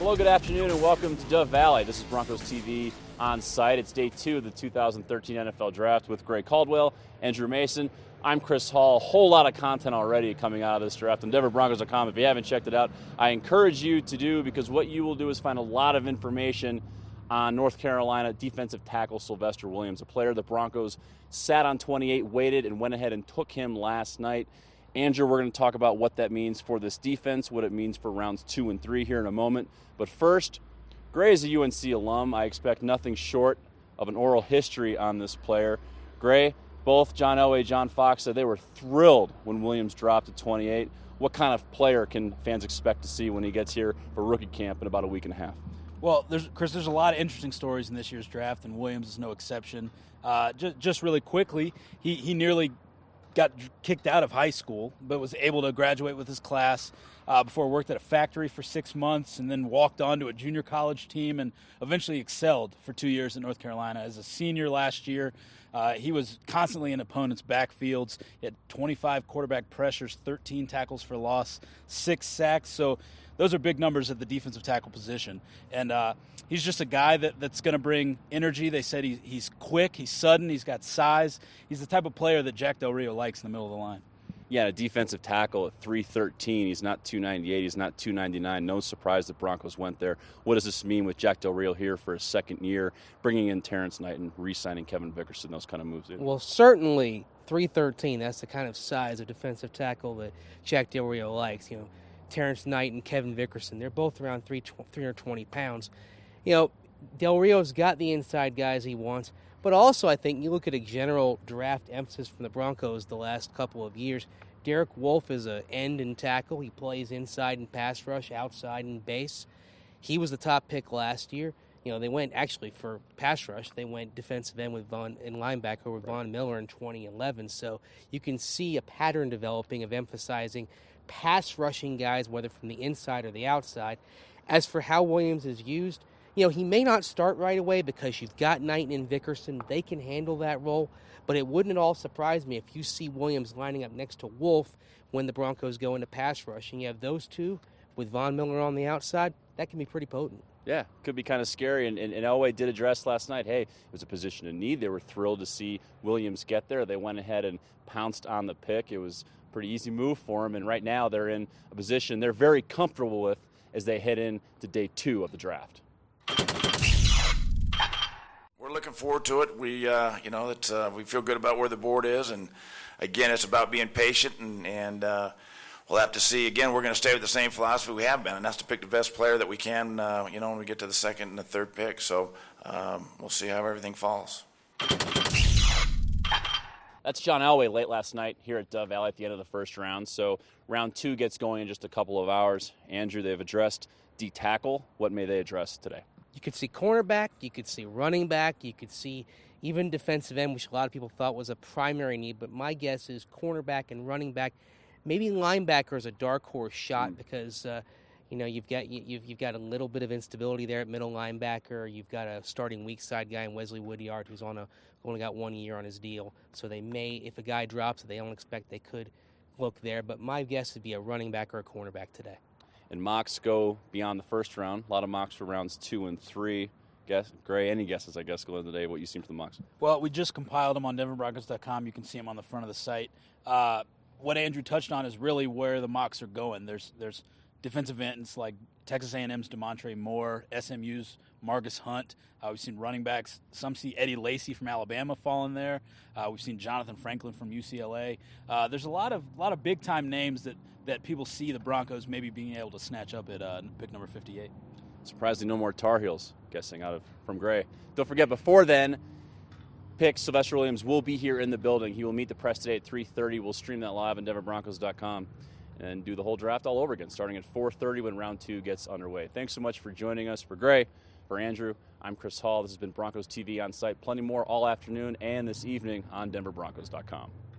Hello, good afternoon, and welcome to Dove Valley. This is Broncos TV on site. It's day 2 of the 2013 NFL Draft with Gray Caldwell, Andrew Mason. I'm Chris Hall. A whole lot of content already coming out of this draft on DenverBroncos.com. If you haven't checked it out, I encourage you to do, because what you will do is find a lot of information on North Carolina defensive tackle Sylvester Williams, a player the Broncos sat on 28, waited, and went ahead and took him last night. Andrew, we're going to talk about what that means for this defense, what it means for rounds 2 and 3 here in a moment. But first, Gray is a UNC alum. I expect nothing short of an oral history on this player. Gray, both John Elway, John Fox said they were thrilled when Williams dropped at 28. What kind of player can fans expect to see when he gets here for rookie camp in about a week and a half? Well, there's a lot of interesting stories in this year's draft, and Williams is no exception. Just really quickly, he nearly got kicked out of high school, but was able to graduate with his class before worked at a factory for 6 months and then walked on to a junior college team and eventually excelled for 2 years at North Carolina. As a senior last year, he was constantly in opponents' backfields. He had 25 quarterback pressures, 13 tackles for loss, 6 sacks. So those are big numbers at the defensive tackle position. And he's just a guy that's going to bring energy. They said he's quick, he's sudden, he's got size. He's the type of player that Jack Del Rio likes in the middle of the line. Yeah, a defensive tackle at 313. He's not 298. He's not 299. No surprise the Broncos went there. What does this mean with Jack Del Rio here for his second year, bringing in Terrence Knight and re-signing Kevin Vickerson, those kind of moves? Well, certainly 313. That's the kind of size of defensive tackle that Jack Del Rio likes. You know, Terrence Knight and Kevin Vickerson, they're both around 320 pounds. You know, Del Rio's got the inside guys he wants, but also I think you look at a general draft emphasis from the Broncos the last couple of years. Derek Wolfe is an end and tackle. He plays inside and pass rush, outside and base. He was the top pick last year. You know, they went actually for pass rush. They went defensive end with linebacker with Von Miller in 2011. So you can see a pattern developing of emphasizing pass rushing guys, whether from the inside or the outside. As for how Williams is used, you know, he may not start right away because you've got Knight and Vickerson. They can handle that role, but it wouldn't at all surprise me if you see Williams lining up next to Wolfe when the Broncos go into pass rush. And you have those two with Von Miller on the outside. That can be pretty potent. Yeah, could be kind of scary. And Elway did address last night, hey, it was a position of need. They were thrilled to see Williams get there. They went ahead and pounced on the pick. It was a pretty easy move for them. And right now they're in a position they're very comfortable with as they head into day 2 of the draft. We're looking forward to it. We feel good about where the board is, and again, it's about being patient, and we'll have to see. Again, we're going to stay with the same philosophy we have been, and that's to pick the best player that we can. When we get to the second and the third pick. So we'll see how everything falls. That's John Elway late last night here at Dove Valley at the end of the first round. So round 2 gets going in just a couple of hours. Andrew, they've addressed D-tackle. What may they address today? You could see cornerback, you could see running back, you could see even defensive end, which a lot of people thought was a primary need, but my guess is cornerback and running back. Maybe linebacker is a dark horse shot because you've got a little bit of instability there at middle linebacker. You've got a starting weak side guy in Wesley Woodyard who's only got 1 year on his deal. So they may, if a guy drops, they don't expect they could look there. But my guess would be a running back or a cornerback today. And mocks go beyond the first round. A lot of mocks for rounds 2 and 3. Gray, any guesses, I guess, going today, what you seen from the mocks? Well, we just compiled them on DenverBroncos.com. You can see them on the front of the site. What Andrew touched on is really where the mocks are going. There's defensive ends like Texas A&M's DeMontre Moore, SMU's Margus Hunt. We've seen running backs. Some see Eddie Lacy from Alabama fall in there. We've seen Jonathan Franklin from UCLA. There's a lot of big-time names that people see the Broncos maybe being able to snatch up at pick number 58. Surprisingly, no more Tar Heels, guessing from Gray. Don't forget, before then, pick Sylvester Williams will be here in the building. He will meet the press today at 3:30. We'll stream that live on DenverBroncos.com and do the whole draft all over again, starting at 4:30 when round 2 gets underway. Thanks so much for joining us. For Gray, for Andrew, I'm Chris Hall. This has been Broncos TV on site. Plenty more all afternoon and this evening on DenverBroncos.com.